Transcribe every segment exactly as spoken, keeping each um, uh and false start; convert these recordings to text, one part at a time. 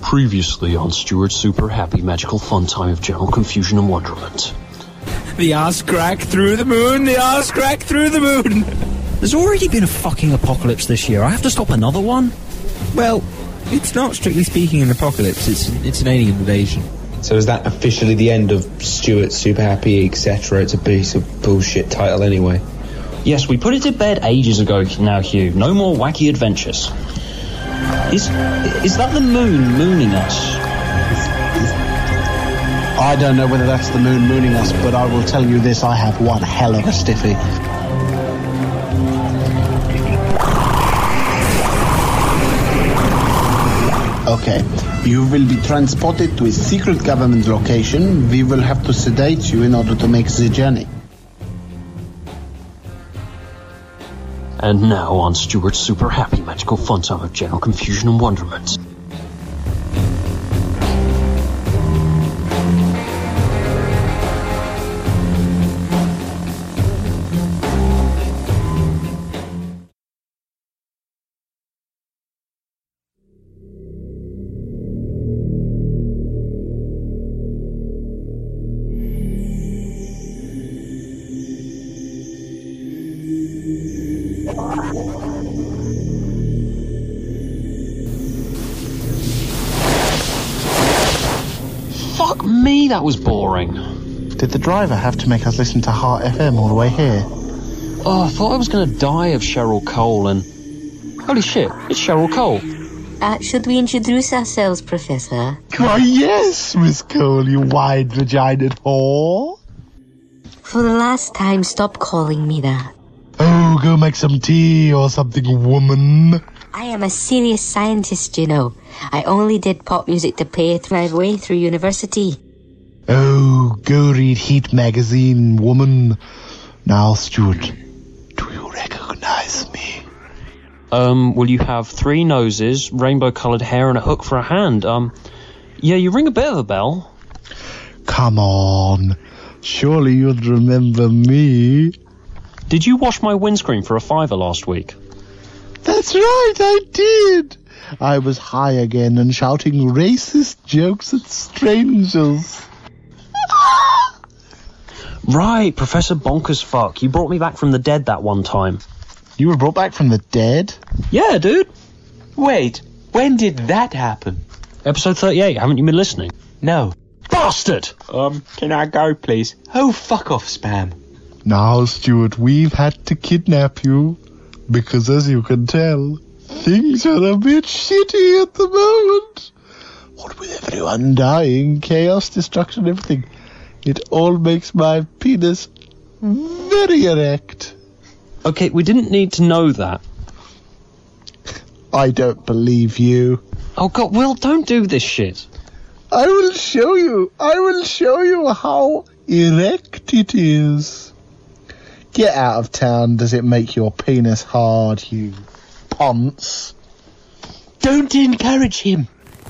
Previously on Stuart's Super Happy Magical Fun Time of General Confusion and Wonderment. The arse crack through the moon, the arse crack through the moon. There's already been a fucking apocalypse this year. I have to stop another one? Well, it's not strictly speaking an apocalypse, it's, it's an alien invasion. So is that officially the end of Stuart's Super Happy, et cetera? It's a piece of bullshit title anyway. Yes, we put it to bed ages ago now, Hugh. No more wacky adventures. Is is that the moon mooning us? I don't know whether that's the moon mooning us, but I will tell you this, I have one hell of a stiffy. Okay, you will be transported to a secret government location. We will have to sedate you in order to make the journey. And now on Stuart's Super Happy Magical Fun Time of General Confusion and Wonderment. Fuck me, that was boring. Did the driver have to make us listen to Heart F M all the way here? Oh, I thought I was going to die of Cheryl Cole and... Holy shit, it's Cheryl Cole. Uh, should we introduce ourselves, Professor? Why, yes, Miss Cole, you wide-vaginaed whore. For the last time, stop calling me that. Oh, go make some tea or something, woman. I am a serious scientist, you know. I only did pop music to pay my way through university. Oh, go read Heat magazine, woman. Now, Stuart, do you recognize me? Um, will you have three noses, rainbow-coloured hair, and a hook for a hand? Um, yeah, you ring a bit of a bell. Come on. Surely you'd remember me. Did you wash my windscreen for a fiver last week? That's right, I did. I was high again and shouting racist jokes at strangers. Right, Professor Bonkers Fuck. You brought me back from the dead that one time. You were brought back from the dead? Yeah, dude. Wait, when did that happen? Episode thirty-eight, haven't you been listening? No. Bastard! Um, can I go, please? Oh, fuck off, Spam. Now, Stuart, we've had to kidnap you. Because, as you can tell, things are a bit shitty at the moment. What with everyone dying, chaos, destruction, everything, it all makes my penis very erect. Okay, we didn't need to know that. I don't believe you. Oh, God, Will, don't do this shit. I will show you. I will show you how erect it is. Get out of town. Does it make your penis hard, you ponce? Don't encourage him.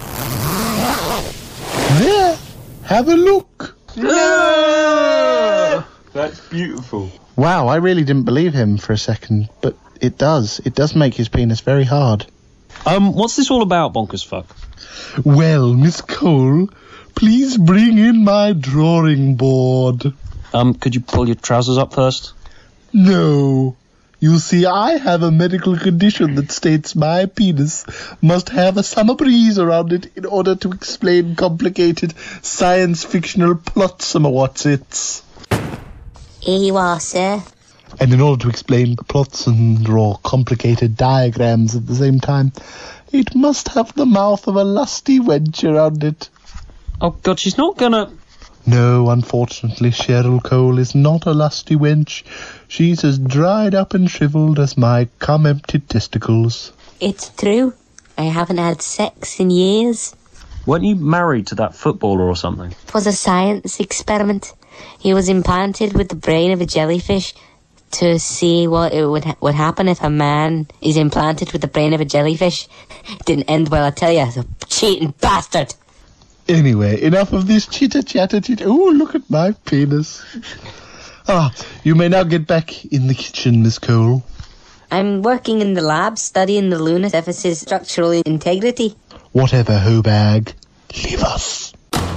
There. Have a look. Yeah! That's beautiful. Wow, I really didn't believe him for a second, but it does. It does make his penis very hard. Um, what's this all about, Bonkers Fuck? Well, Miss Cole, please bring in my drawing board. Um, could you pull your trousers up first? No. You see, I have a medical condition that states my penis must have a summer breeze around it in order to explain complicated science-fictional plots and what's-its. Here you are, sir. And in order to explain plots and draw complicated diagrams at the same time, it must have the mouth of a lusty wench around it. Oh, God, she's not gonna... No, unfortunately, Cheryl Cole is not a lusty wench. She's as dried up and shriveled as my cum-emptied testicles. It's true. I haven't had sex in years. Weren't you married to that footballer or something? It was a science experiment. He was implanted with the brain of a jellyfish to see what it would ha- would happen if a man is implanted with the brain of a jellyfish. It didn't end well, I tell you. The cheating bastard. Anyway, enough of this chitter-chatter. Chitter- oh, look at my penis. Ah, you may now get back in the kitchen, Miss Cole. I'm working in the lab studying the lunar surface's structural integrity. Whatever, Hobag. Leave us.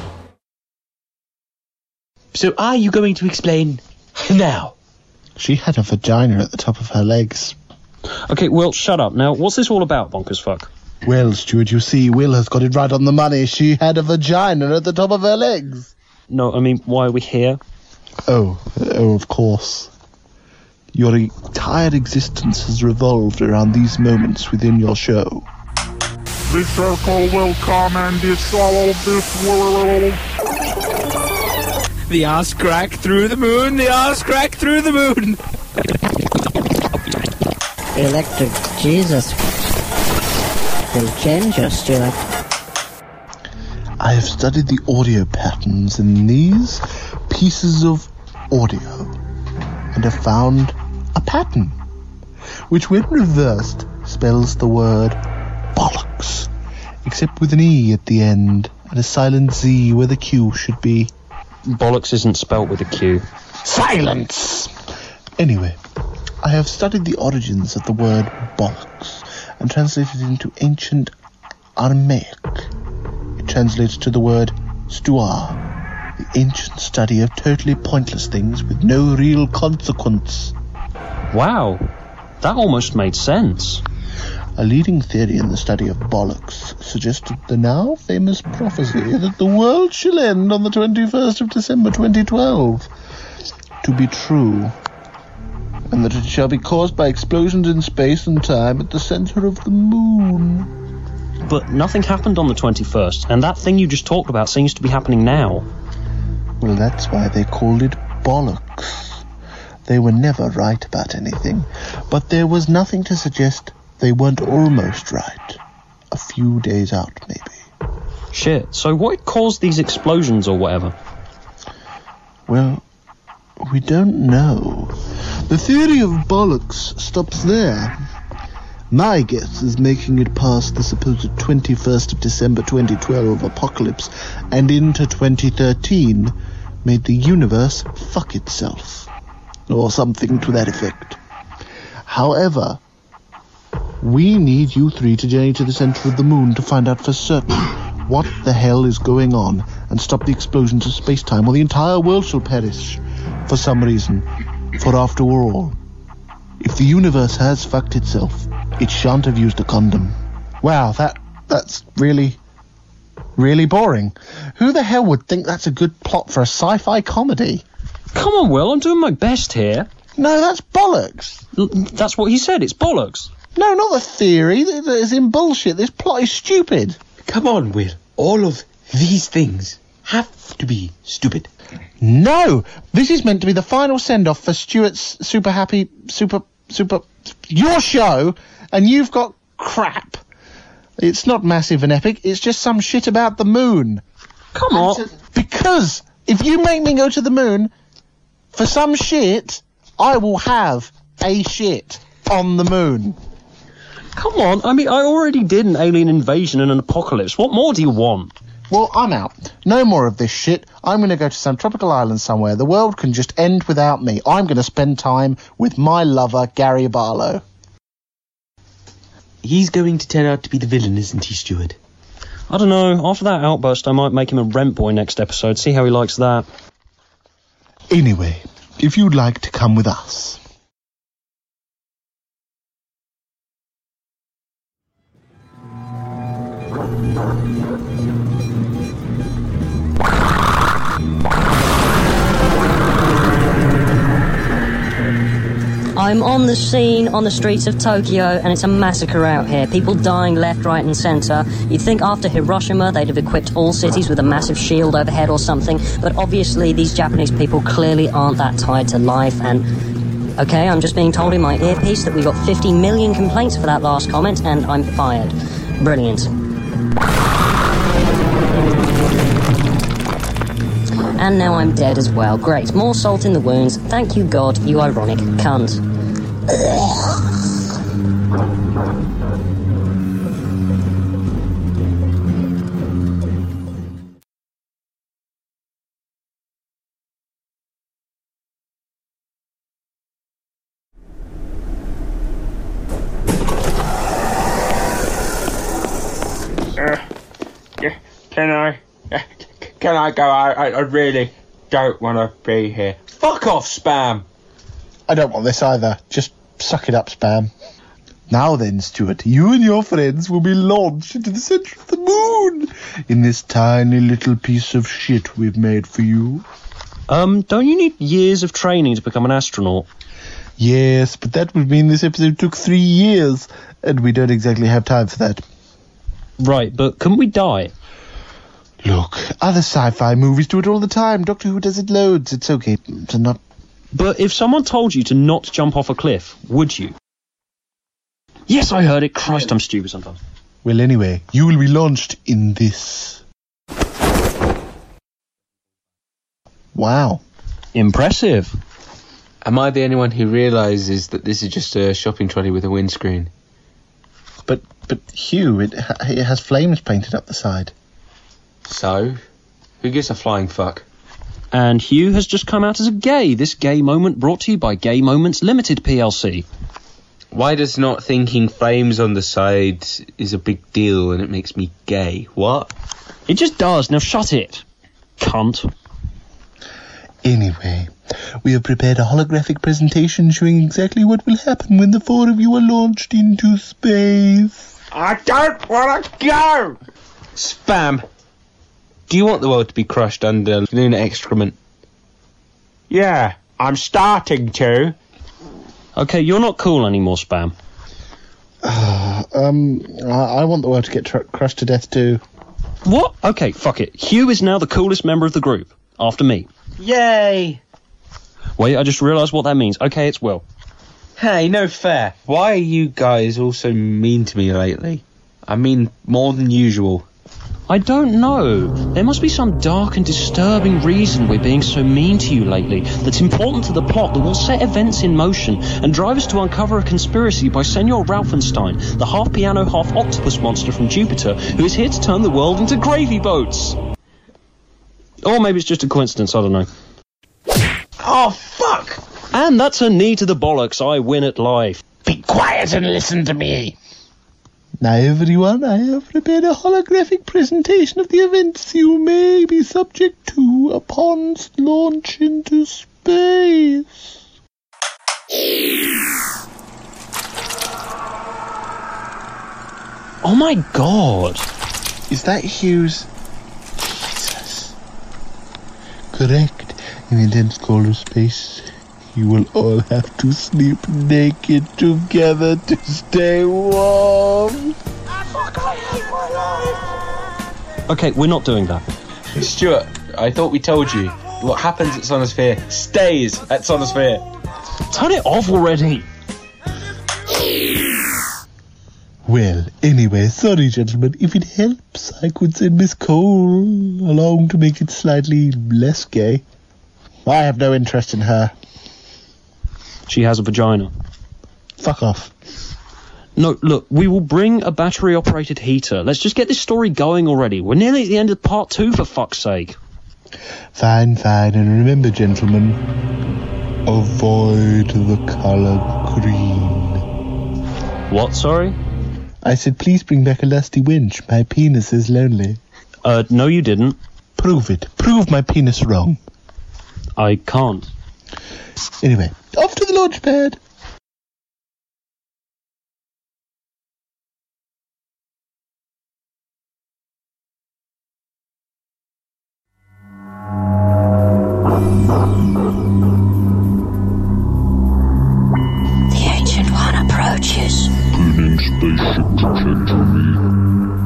So are you going to explain now? She had a vagina at the top of her legs. Okay, Will, shut up. Now, what's this all about, bonkers fuck? Well, Stuart, you see, Will has got it right on the money. She had a vagina at the top of her legs. No, I mean, why are we here? Oh, oh, of course. Your entire existence has revolved around these moments within your show. The circle will come and dissolve this world. The arse crack through the moon, the arse crack through the moon. Electric Jesus will change us, Stuart. I have studied the audio patterns in these pieces of audio and have found a pattern, which when reversed spells the word bollocks, except with an E at the end and a silent Z where the Q should be. Bollocks isn't spelt with a Q. Silence! Anyway, I have studied the origins of the word bollocks and translated it into ancient Aramaic. It translates to the word stuar, the ancient study of totally pointless things with no real consequence. Wow, that almost made sense. A leading theory in the study of bollocks suggested the now famous prophecy that the world shall end on the twenty-first of December twenty twelve to be true, and that it shall be caused by explosions in space and time at the centre of the moon. But nothing happened on the twenty-first, and that thing you just talked about seems to be happening now. Well, that's why they called it bollocks. They were never right about anything, but there was nothing to suggest they weren't almost right. A few days out, maybe. Shit, so what caused these explosions or whatever? Well, we don't know. The theory of bollocks stops there. My guess is making it past the supposed twenty-first of December twenty twelve apocalypse and into twenty thirteen made the universe fuck itself. Or something to that effect. However, we need you three to journey to the centre of the moon to find out for certain what the hell is going on and stop the explosions of space-time, or the entire world shall perish for some reason. For after all, if the universe has fucked itself, it shan't have used a condom. Wow, that that's really, really boring. Who the hell would think that's a good plot for a sci-fi comedy? Come on, Will, I'm doing my best here. No, that's bollocks. L- that's what he said, it's bollocks. No, not the theory. That is in bullshit. This plot is stupid. Come on, Will. All of these things have to be stupid. No! This is meant to be the final send-off for Stuart's super happy, super, super... your show, and you've got crap. It's not massive and epic, it's just some shit about the moon. Come on. Because if you make me go to the moon for some shit, I will have a shit on the moon. Come on, I mean, I already did an alien invasion and an apocalypse. What more do you want? Well, I'm out. No more of this shit. I'm going to go to some tropical island somewhere. The world can just end without me. I'm going to spend time with my lover, Gary Barlow. He's going to turn out to be the villain, isn't he, Stuart? I don't know. After that outburst, I might make him a rent boy next episode. See how he likes that. Anyway, if you'd like to come with us... I'm on the scene on the streets of Tokyo, and it's a massacre out here. People dying left, right, and centre. You'd think after Hiroshima they'd have equipped all cities with a massive shield overhead or something, but obviously these Japanese people clearly aren't that tied to life, and... Okay, I'm just being told in my earpiece that we got fifty million complaints for that last comment, and I'm fired. Brilliant. And now I'm dead as well. Great. More salt in the wounds. Thank you, God, you ironic cunt. Uh, can I go? I, I, I really don't want to be here. Fuck off, Spam! I don't want this either. Just suck it up, Spam. Now then, Stuart, you and your friends will be launched into the centre of the moon in this tiny little piece of shit we've made for you. Um, don't you need years of training to become an astronaut? Yes, but that would mean this episode took three years, and we don't exactly have time for that. Right, but couldn't we die? Look, other sci-fi movies do it all the time. Doctor Who does it loads. It's okay to not... But if someone told you to not jump off a cliff, would you? Yes, I heard it. Christ, I'm stupid sometimes. Well, anyway, you will be launched in this. Wow. Impressive. Am I the only one who realises that this is just a shopping trolley with a windscreen? But, but Hugh, it, ha- it has flames painted up the side. So? Who gives a flying fuck? And Hugh has just come out as a gay. This gay moment brought to you by Gay Moments Limited P L C. Why does not thinking flames on the side is a big deal and it makes me gay? What? It just does. Now shut it, cunt. Anyway, we have prepared a holographic presentation showing exactly what will happen when the four of you are launched into space. I don't want to go! Spam, do you want the world to be crushed under lunar excrement? Yeah, I'm starting to. Okay, you're not cool anymore, Spam. Uh, um, I, I want the world to get tr- crushed to death too. What? Okay, fuck it. Hugh is now the coolest member of the group, after me. Yay! Wait, I just realised what that means. Okay, it's Will. Hey, no fair. Why are you guys all so mean to me lately? I mean, more than usual. I don't know. There must be some dark and disturbing reason we're being so mean to you lately that's important to the plot that will set events in motion and drive us to uncover a conspiracy by Senor Ralphenstein, the half-piano, half-octopus monster from Jupiter, who is here to turn the world into gravy boats. Or maybe it's just a coincidence, I don't know. Oh, fuck! And that's a knee to the bollocks. I win at life. Be quiet and listen to me. Now, everyone, I have prepared a holographic presentation of the events you may be subject to upon launch into space. Oh my god. Is that Hugh's? Jesus. Correct. In the intense cold of space, you will all have to sleep naked together to stay warm. Okay, we're not doing that. Stuart, I thought we told you. What happens at Sonosphere stays at Sonosphere. Turn it off already. Well, anyway, sorry, gentlemen. If it helps, I could send Miss Cole along to make it slightly less gay. I have no interest in her. She has a vagina. Fuck off. No, look, we will bring a battery-operated heater. Let's just get this story going already. We're nearly at the end of part two, for fuck's sake. Fine, fine. And remember, gentlemen, avoid the colour green. What, sorry? I said, please bring back a lusty winch. My penis is lonely. Uh, no you didn't. Prove it. Prove my penis wrong. I can't. Anyway, off to the launch pad. The Ancient One approaches. Tuning spaceship trajectory.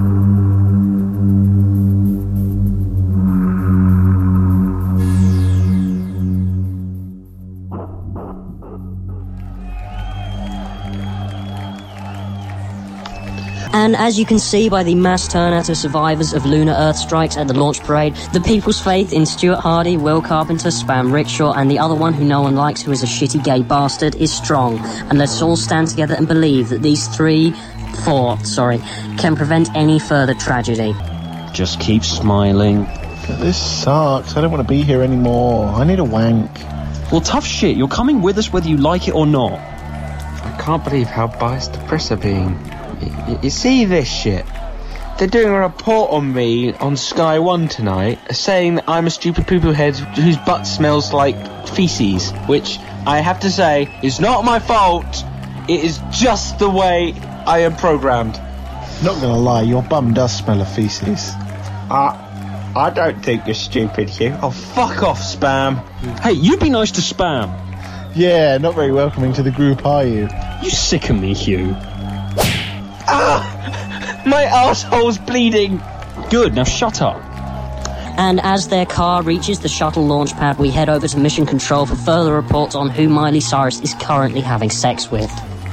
And as you can see by the mass turnout of survivors of lunar Earth strikes at the launch parade, the people's faith in Stuart Hardy, Will Carpenter, Spam Rickshaw, and the other one who no one likes, who is a shitty gay bastard, is strong. And let's all stand together and believe that these three, four, sorry, can prevent any further tragedy. Just keep smiling. This sucks. I don't want to be here anymore. I need a wank. Well, tough shit. You're coming with us whether you like it or not. I can't believe how biased the press are being. You, you see this shit? they're doing a report on me on Sky One tonight, saying that I'm a stupid poo-poo head whose butt smells like feces, which I have to say is not my fault. It is just the way I am programmed. Not gonna lie, your bum does smell of feces. Uh, I don't think you're stupid, Hugh. Oh, fuck off, Spam. Hey, you be nice to Spam. Yeah, not very welcoming to the group, are you? You sicken me, Hugh. Ah! My arsehole's bleeding. Good, now shut up. And as their car reaches the shuttle launch pad, we head over to Mission Control for further reports on who Miley Cyrus is currently having sex with.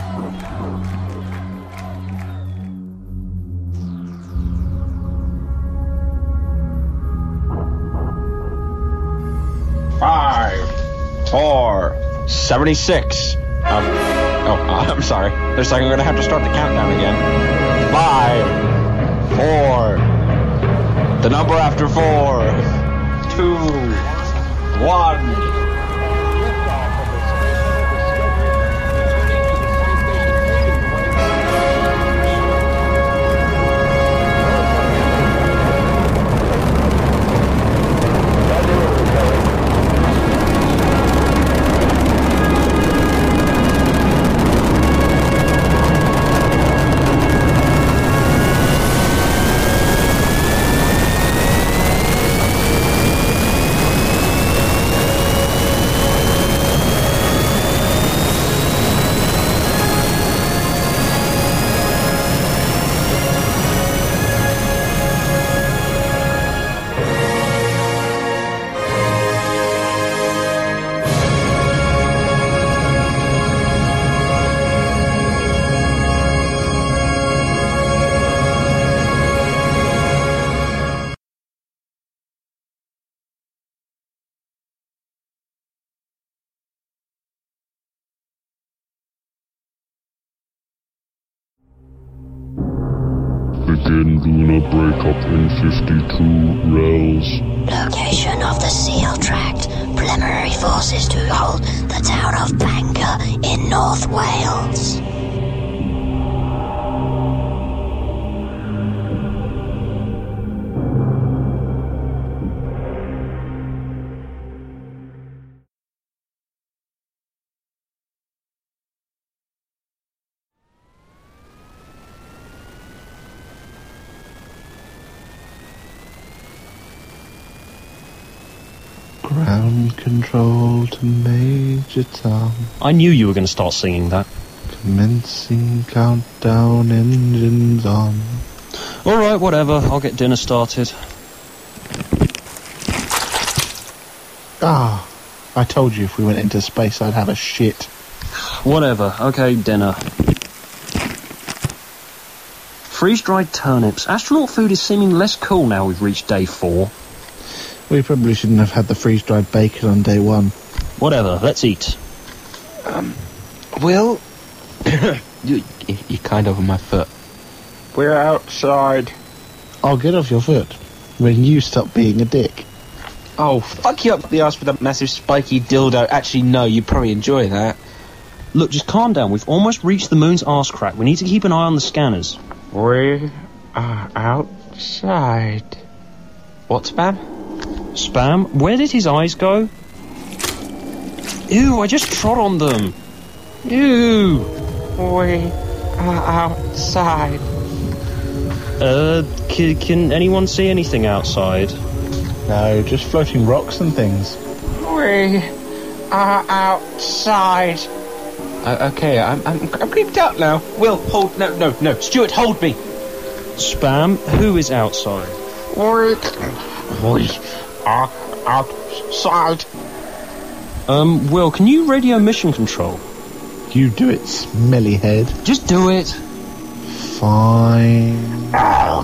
Five, four, seventy-six. Um, oh, uh, I'm sorry. Looks like I'm gonna have to start the countdown again. Five, four, the number after four, two, one. Begin lunar breakup in fifty-two rels. Location of the SEAL tract. Preliminary forces to hold the town of Bangor in North Wales. Ground control to Major Tom. I knew you were going to start singing that. Commencing countdown, engines on. Alright, whatever. I'll get dinner started. Ah, I told you if we went into space I'd have a shit. Whatever. Okay, dinner. Freeze-dried turnips. Astronaut food is seeming less cool now we've reached day four. We probably shouldn't have had the freeze-dried bacon on day one. Whatever, let's eat. Um, Will? you, you're kind of on my foot. We're outside. I'll get off your foot when you stop being a dick. Oh, fuck you up the arse with a massive spiky dildo. Actually, no, you'd probably enjoy that. Look, just calm down. We've almost reached the moon's arse crack. We need to keep an eye on the scanners. We are outside. What, Spam? Spam? Where did his eyes go? Ew, I just trod on them. Ew. We are outside. Uh, can, can anyone see anything outside? No, just floating rocks and things. We are outside. Uh, okay, I'm, I'm I'm creeped out now. Will, hold, no, no, no. Stuart, hold me. Spam, who is outside? We, we are outside. Um, Will, can you radio mission control? You do it, smelly head. Just do it. Fine.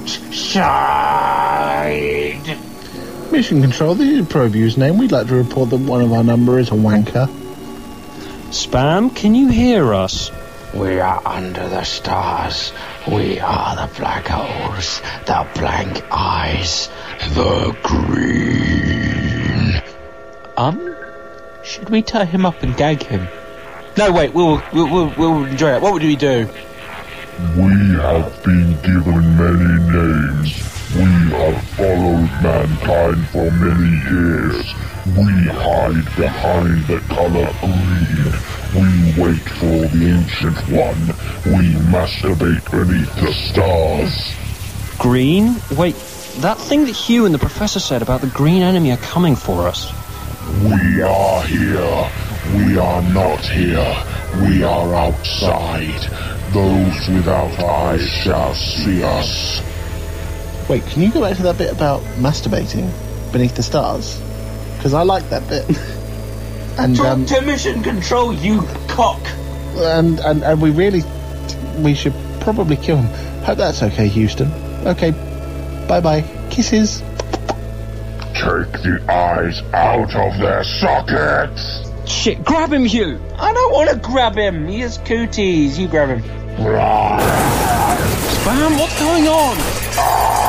Outside. Mission control, this is ProView's name. We'd like to report that one of our number is a wanker. Spam, can you hear us? We are under the stars. We are the black holes, the blank eyes, the green. Um, should we tie him up and gag him? No, wait. We'll we'll we'll, we'll enjoy it. What would we do? We have been given many names. We have followed mankind for many years. We hide behind the color green. We wait for the Ancient One. We masturbate beneath the stars. Green? Wait, that thing that Hugh and the Professor said about the green enemy are coming for us. We are here. We are not here. We are outside. Those without eyes shall see us. Wait, can you go back to that bit about masturbating beneath the stars? Because I like that bit. And Talk um, to mission control, you cock! And, and and we really, we should probably kill him. Hope that's okay, Houston. Okay, bye-bye. Kisses. Take the eyes out of their sockets! Shit, grab him, Hugh! I don't want to grab him. He has cooties. You grab him. Spam, what's going on?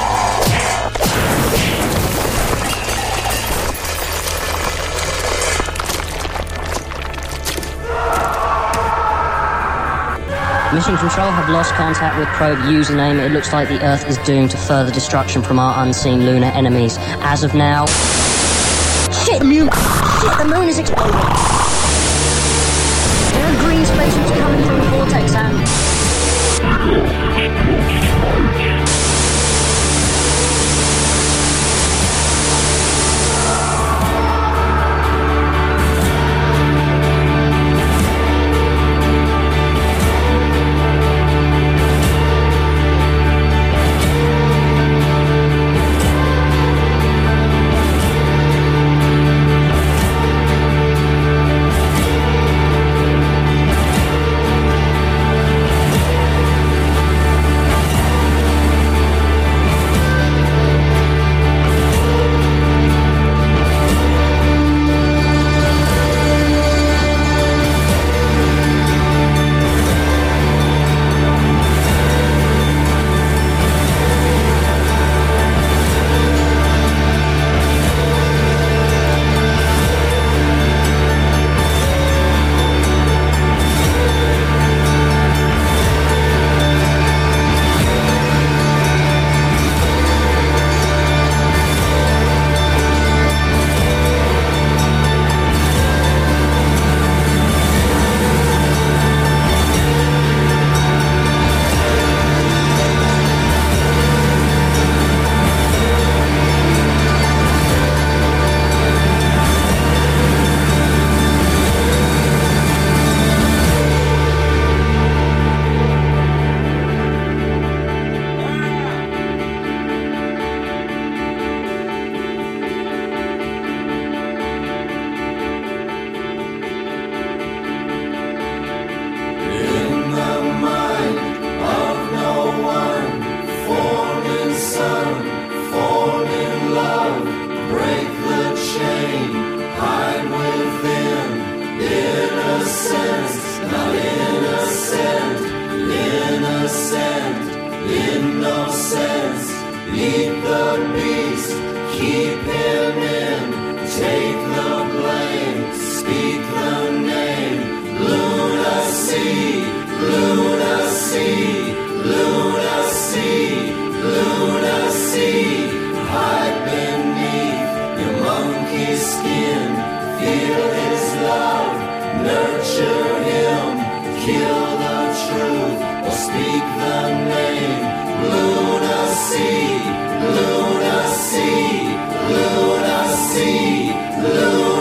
Mission Control have lost contact with probe username. It looks like the Earth is doomed to further destruction from our unseen lunar enemies. As of now... Shit, the moon... Shit, the moon is exploding! There are green spaceships coming from the vortex and... Lunacy, Lunacy, Lunacy.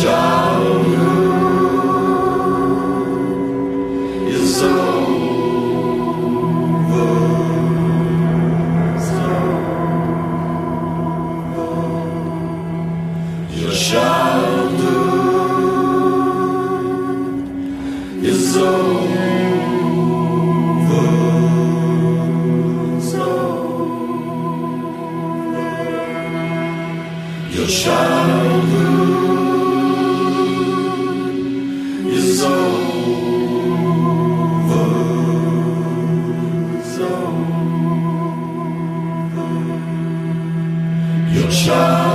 childhood is over. Your childhood is over. Your childhood is over. It's over. Your child